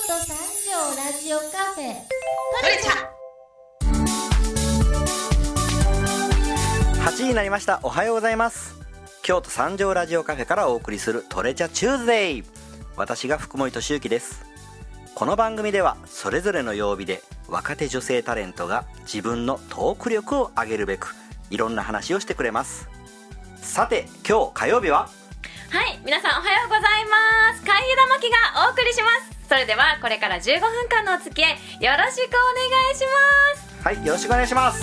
都三条ラジオカフェトレチャ 8時になりました。おはようございます。京都三条ラジオカフェからお送りするトレチャチューズデイ。私が福森俊之です。この番組ではそれぞれの曜日で若手女性タレントが自分のトーク力を上げるべくいろんな話をしてくれます。さて今日火曜日は、 はい、皆さんおはようございます。海江田真紀がお送りします。それではこれから15分間のお付き合いよろしくお願いします。 はい、よろしくお願いします。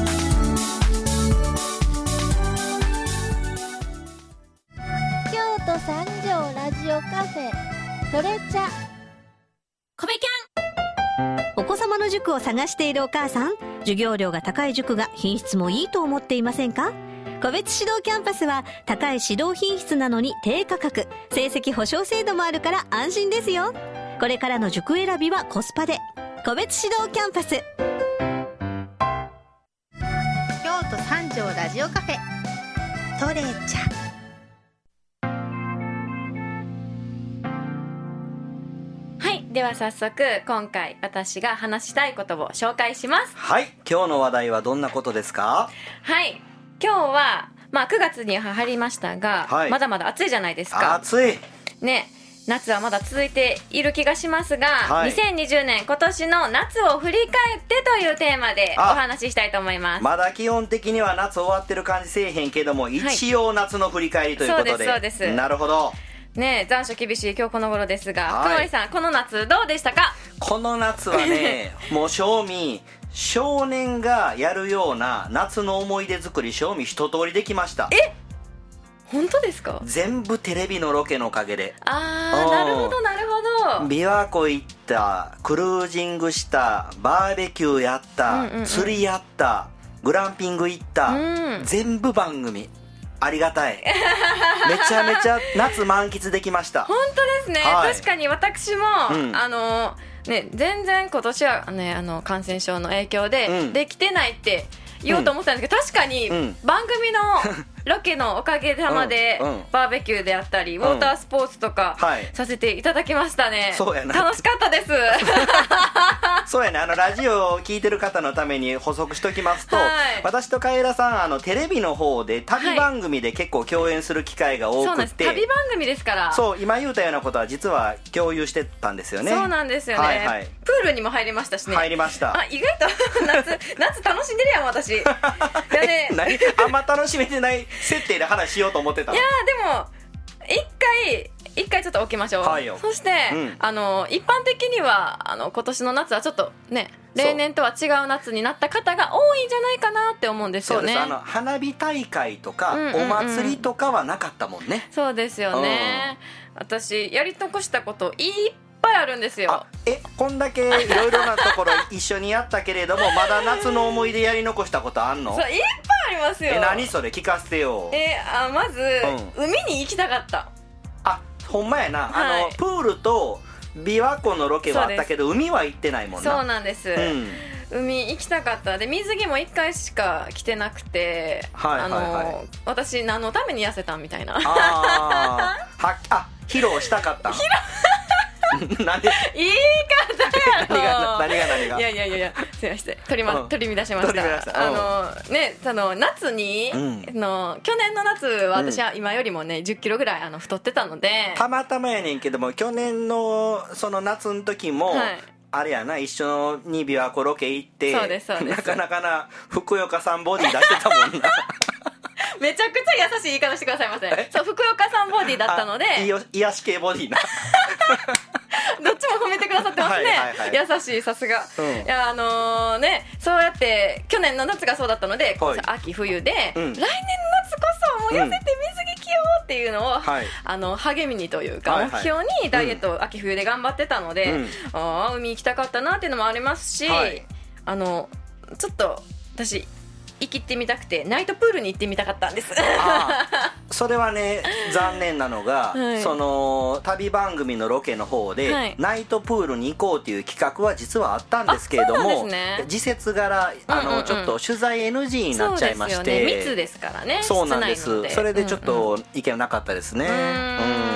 京都三条ラジオカフェトレチャ。 コベキお子様の塾を探しているお母さん、授業料が高い塾が品質もいいと思っていませんか？個別指導キャンパスは高い指導品質なのに低価格、成績保証制度もあるから安心ですよ。これからの塾選びはコスパで個別指導キャンパス。 京都三条ラジオカフェトレチャ。 はい、では早速今回私が話したいことを紹介します。 はい、今日の話題はどんなことですか？ はい、今日は9月に入りましたが、 はい、 まだまだ暑いじゃないですか。 暑いね、夏はまだ続いている気がしますが、 はい、 2020年今年の夏を振り返ってというテーマでお話ししたいと思います。 まだ基本的には夏終わってる感じせえへんけども、一応夏の振り返りということで、 そうです。 なるほどね、残暑厳しい今日この頃ですが、 はい、 福森さんこの夏どうでしたか？ この夏はねもう正味少年がやるような夏の思い出作り、正味一通りできました。 本当ですか？ 全部テレビのロケのおかげで。 なるほどなるほど。 琵琶湖行った、クルージングした、バーベキューやった、釣りやった、グランピング行った、全部番組ありがたいめちゃめちゃ夏満喫できました。 本当ですね、はい、確かに私も、全然今年はね感染症の影響でできてないって言おうと思ったんですけど、確かに番組のロケのおかげさまでバーベキューであったりウォータースポーツとかさせていただきましたね。 そうやな、 楽しかったですそうやね、ラジオを聞いてる方のために補足しときますと、 はい、 私とカエラさんテレビの方で旅番組で結構共演する機会が多くて、 そうなんです、旅番組ですから。 そう、今言うたようなことは実は共有してたんですよね。 そうなんですよね、はいはい、プールにも入りましたしね。 入りました。 意外と夏楽しんでるやん私いや、ね、 あんま楽しめてない設定で話しようと思ってたの。 いやでも一回ちょっと置きましょう、はい、そして、一般的には今年の夏はちょっとね例年とは違う夏になった方が多いんじゃないかなって思うんですよね。 そうです、花火大会とか、お祭りとかはなかったもんね。 そうですよね、私やり残したこといっぱいあるんですよ。 こんだけいろいろなところ一緒にやったけれどもまだ夏の思い出やり残したことあんの？ そう、いっぱいありますよ。 何それ、聞かせてよ。 まず、海に行きたかった。 ほんまやな、はい、プールと琵琶湖のロケはあったけど海は行ってないもんな。 そうなんです、海行きたかった。で水着も1回しか着てなくて、私何のために痩せたんみたいな披露したかったなんで言い方やろ。 何がいやすいません、取り乱しました。夏に、去年の夏は私は今よりもね10キロぐらい太ってたので、 たまたまやねんけども去年のその夏の時も、あれやな、一緒に琵琶湖ロケ行って、 そうですなかなかなふくよかさんボディ出してたもんなめちゃくちゃ優しい言い方してくださいませ。そう、ふくよかさんボディだったので、 癒し系ボディなどっちも褒めてくださってますね。優しい、さすが。いやそうやって去年の夏がそうだったので、秋冬で、来年の夏こそもう痩せて水着着ようっていうのを、励みにというか、目標にダイエットを秋冬で頑張ってたので、海行きたかったなっていうのもありますし、ちょっと私生きてみたくてナイトプールに行ってみたかったんですそれはね残念なのが、その旅番組のロケの方で、ナイトプールに行こうっていう企画は実はあったんですけれども、時節柄ちょっと取材 NG になっちゃいまして、 密ですからね。 そうなんです。それでちょっと意見なかったですね。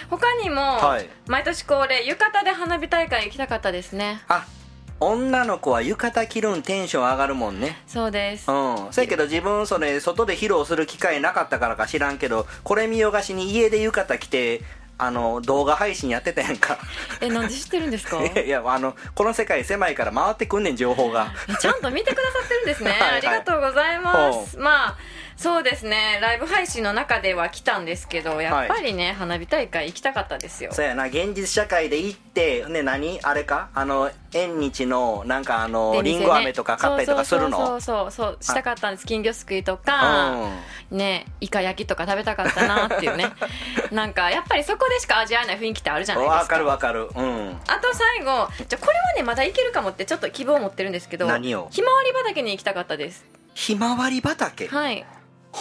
他にも、毎年恒例浴衣で花火大会行きたかったですね。 女の子は浴衣着るんテンション上がるもんね。 そうです。 そやけど自分それ外で披露する機会なかったからか知らんけど、これ見よがしに家で浴衣着て動画配信やってたやんか。 なんで知ってるんですか？ いやこの世界狭いから回ってくんねん、情報が。 ちゃんと見てくださってるんですね。ありがとうございます。そうですね、ライブ配信の中では来たんですけど、やっぱりね、花火大会行きたかったですよ。 そうやな、現実社会で行ってね、あれか縁日のなんかりんご飴とか買ったりとかするの。そうしたかったんです。金魚すくいとかね、イカ焼きとか食べたかったなっていうねなんかやっぱりそこでしか味わえない雰囲気ってあるじゃないですか。 わかる。 あと最後、じゃこれはねまだいけるかもってちょっと希望を持ってるんですけど、 何を？ ひまわり畑に行きたかったです。 ひまわり畑？ はい。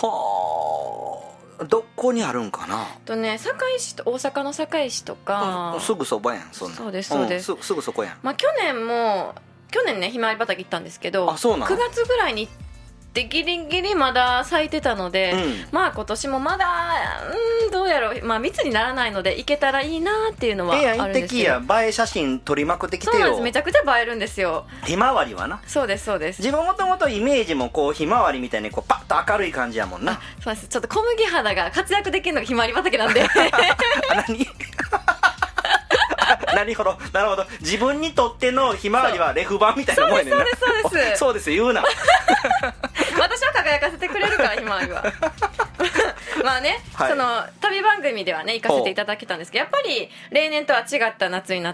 どこにあるんかな。 ね、堺市と大阪の堺市とか、 すぐそばやん。そんな。 そうです、 すぐそこやん。 去年ねひまわり畑行ったんですけど、 そうなん？ 9月ぐらいに行ってギリギリまだ咲いてたので、今年もまだどうやろう、密にならないので行けたらいいなっていうのはあるんですけど。 映え写真撮りまくってきてよ。 そうなんです、めちゃくちゃ映えるんですよ、 ひまわりはな。 そうです。 自分もともとイメージもひまわりみたいにパッと明るい感じやもんな。 そうです。ちょっと小麦肌が活躍できるのがひまわり畑なんでなるほど。自分にとってのひまわりはレフ板みたいなもんやねんな。そうです言うな私は輝かせてくれるからひまわりはその旅番組ではね行かせていただけたんですけど、やっぱり例年とは違った夏になって、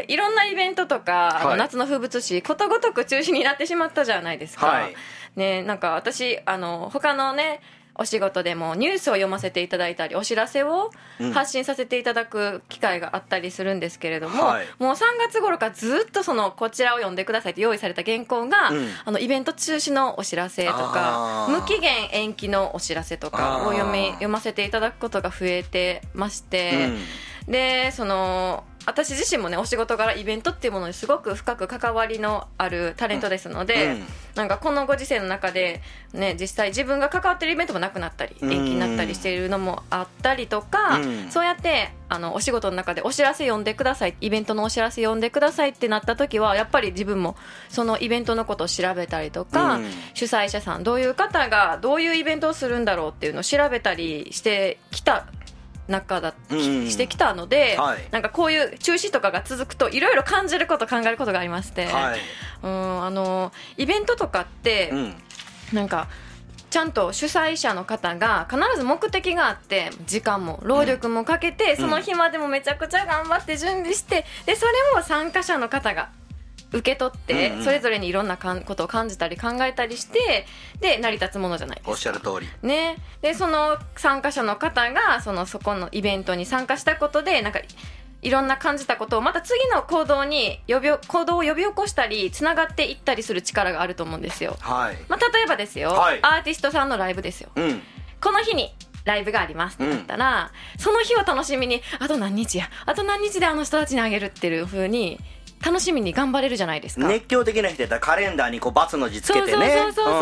いろんなイベントとか、夏の風物詩ことごとく中止になってしまったじゃないですか、なんか私他のねお仕事でもニュースを読ませていただいたり、お知らせを発信させていただく機会があったりするんですけれども、もう3月頃からずっとこちらを読んでくださいって用意された原稿が、イベント中止のお知らせとか無期限延期のお知らせとかを読ませていただくことが増えてまして、で私自身もねお仕事柄イベントっていうものにすごく深く関わりのあるタレントですので、なんかこのご時世の中でね、実際自分が関わってるイベントもなくなったり延期になったりしているのもあったりとか、そうやってお仕事の中でお知らせ読んでください、イベントのお知らせ読んでくださいってなった時は、やっぱり自分もそのイベントのことを調べたりとか、主催者さんどういう方がどういうイベントをするんだろうっていうのを調べたりしてきたしてきたので、なんかこういう中止とかが続くといろいろ感じること考えることがありまして、イベントとかって、なんかちゃんと主催者の方が必ず目的があって、時間も労力もかけて、その日までもめちゃくちゃ頑張って準備して、でそれを参加者の方が受け取って、それぞれにいろんなことを感じたり考えたりしてで成り立つものじゃないですか。 おっしゃる通り、 ね、でその参加者の方がそこのイベントに参加したことで、なんかいろんな感じたことをまた次の行動を呼び起こしたりつながっていったりする力があると思うんですよ、例えばですよ、アーティストさんのライブですよ、この日にライブがありますってなったら、その日を楽しみにあと何日であの人たちにあげるっていう風に楽しみに頑張れるじゃないですか。 熱狂的な人やったらカレンダーに×の字つけてね、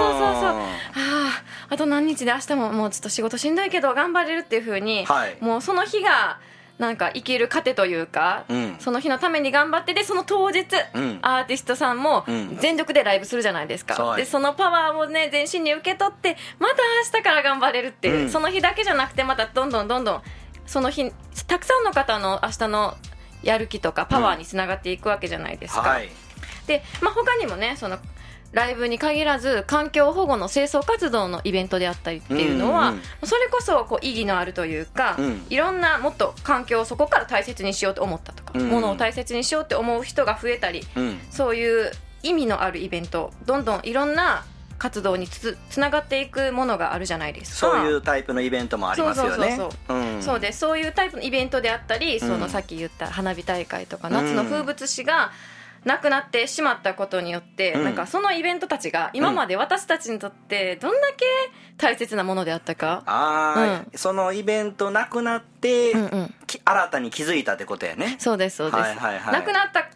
あと何日で明日もうちょっと仕事しんどいけど頑張れるっていう風に、もうその日がなんか生きる糧というか、その日のために頑張って、でその当日、アーティストさんも全力でライブするじゃないですか、でそのパワーをね全身に受け取って、また明日から頑張れるっていう、その日だけじゃなくてまたどんどんその日たくさんの方の明日のやる気とかパワーにつながっていくわけじゃないですか、で、他にもねそのライブに限らず環境保護の清掃活動のイベントであったりっていうのは、それこそ意義のあるというか、いろんなもっと環境をそこから大切にしようと思ったとか、ものを大切にしようって思う人が増えたり、そういう意味のあるイベント、どんどんいろんな活動につながっていくものがあるじゃないですか。 そういうタイプのイベントもありますよね。 そうです。そういうタイプのイベントであったり、そのさっき言った花火大会とか夏の風物詩がなくなってしまったことによって、なんかそのイベントたちが今まで私たちにとってどんだけ大切なものであったか、 そのイベントなくなって、新たに気づいたってことやね。 そうです。なくなった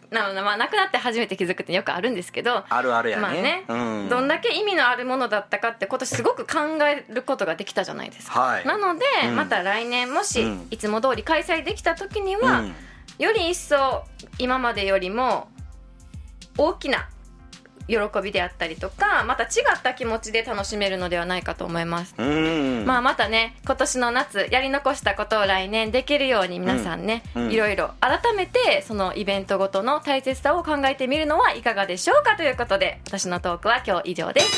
まあ、亡くなって初めて気づくってよくあるんですけど、 あるあるやね、 まあね、どんだけ意味のあるものだったかって今年すごく考えることができたじゃないですか、 はい、 なので、また来年もし、いつも通り開催できた時には、より一層今までよりも大きな喜びであったりとか、また違った気持ちで楽しめるのではないかと思います。まあ、またね、今年の夏やり残したことを来年できるように皆さんね、いろいろ改めてそのイベントごとの大切さを考えてみるのはいかがでしょうかということで、私のトークは今日以上です。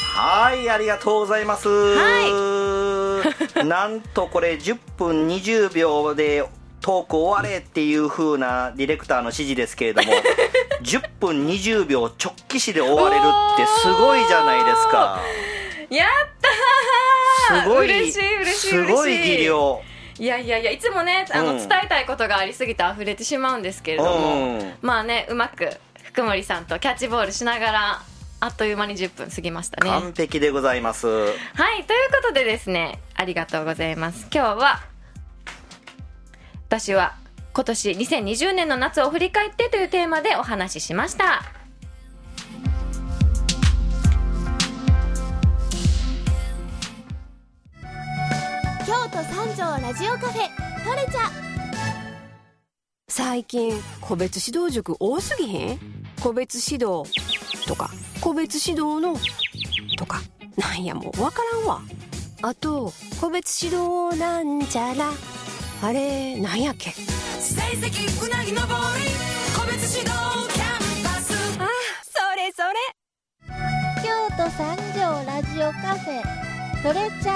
はい、ありがとうございます、はい、なんとこれ10分20秒でトーク終われっていう風なディレクターの指示ですけれども10分20秒直帰しで終われるってすごいじゃないですか。 やったー、 すごい、 嬉しい嬉しいすごい技量。 いやいやいや、いつもね、伝えたいことがありすぎて溢れてしまうんですけれども、まあね、うまく福森さんとキャッチボールしながらあっという間に10分過ぎましたね。 完璧でございます。はい、 ということでですね、ありがとうございます。今日は私は今年2020年の夏を振り返ってというテーマでお話ししました。 京都三条ラジオカフェトレチャ。 最近個別指導塾多すぎへん？個別指導とか個別指導のとか、なんやもうわからんわ。あと個別指導なんちゃら、あれなんやっけ？成績うなぎのぼり個別指導キャンパス。あ、それそれ。 京都三条ラジオカフェトレチャ。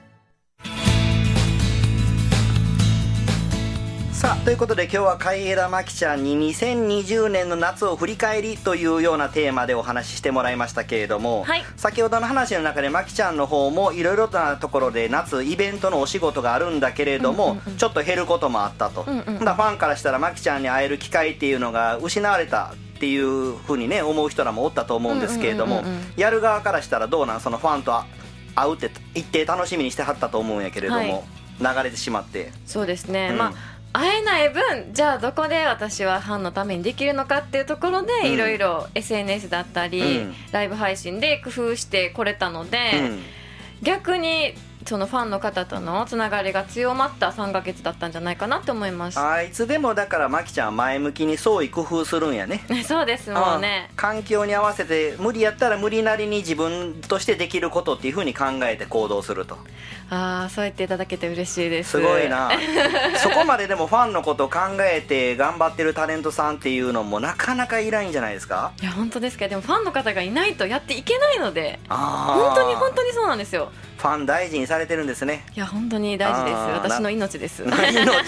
さあ、ということで今日は海江田真紀ちゃんに2020年の夏を振り返りというようなテーマでお話ししてもらいましたけれども、はい、先ほどの話の中で真紀ちゃんの方もいろいろなところで夏イベントのお仕事があるんだけれども、ちょっと減ることもあったと、だファンからしたら真紀ちゃんに会える機会っていうのが失われたっていうふうにね思う人らもおったと思うんですけれども、やる側からしたらどうなん、そのファンと会うって一定楽しみにしてはったと思うんやけれども、はい、流れてしまって。 そうですね、まあ会えない分、じゃあどこで私はファンのためにできるのかっていうところでいろいろ SNS だったり、ライブ配信で工夫してこれたので、逆にそのファンの方とのつながりが強まった3ヶ月だったんじゃないかなと思います。 あいつでもだから真紀ちゃんは前向きに創意工夫するんやね。 そうです、もうね、 環境に合わせて無理やったら無理なりに自分としてできることっていう風に考えて行動すると。 そう言っていただけて嬉しいです。 すごいなそこまででもファンのことを考えて頑張ってるタレントさんっていうのもなかなかいないんじゃないですか。 いや本当ですか。でもファンの方がいないとやっていけないので、本当に本当にそうなんですよ。 ファン大事にされてるんですね。 いや本当に大事です。私の命です。命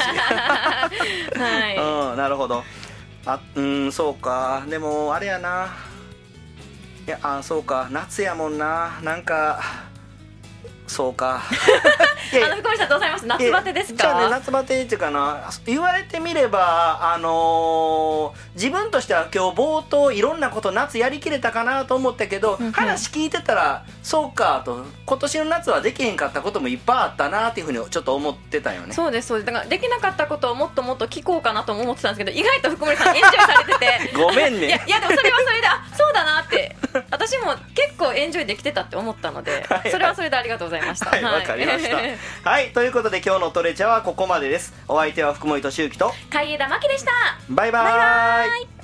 はい、なるほど。そうか。でもあれやな。いやそうか、夏やもんな。なんかそうか福森さんどうされます？夏バテですか？ じゃあね、夏バテっていうかな、言われてみれば自分としては今日冒頭いろんなこと夏やりきれたかなと思ったけど、話聞いてたらそうかと、今年の夏はできへんかったこともいっぱいあったなっていうふうにちょっと思ってたよね。 そうですそうです。だからできなかったことをもっともっと聞こうかなとも思ってたんですけど、意外と福森さんエンジョイされててごめんね。 いやでもそれはそれでそうだなって私も結構エンジョイできてたって思ったので、それはそれでありがとうございました。 はい、わかりましたはい、ということで今日のトレチャはここまでです。お相手は福森俊之と海江田真紀でした。 バイバイ。